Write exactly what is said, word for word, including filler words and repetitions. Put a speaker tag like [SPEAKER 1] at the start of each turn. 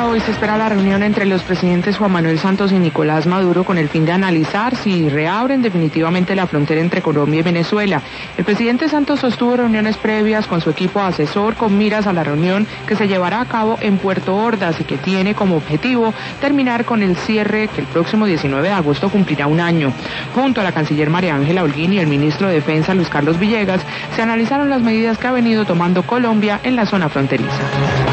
[SPEAKER 1] hoy se espera la reunión entre los presidentes Juan Manuel Santos y Nicolás Maduro con el fin de analizar si reabren definitivamente la frontera entre Colombia y Venezuela. El presidente Santos sostuvo reuniones previas con su equipo asesor con miras a la reunión que se llevará a cabo en Puerto Ordaz y que tiene como objetivo terminar con el cierre que el próximo diecinueve de agosto cumplirá un año. Junto a la canciller María Ángela Holguín y el ministro de Defensa Luis Carlos Villegas, se analizaron las medidas que ha venido tomando Colombia en la zona fronteriza.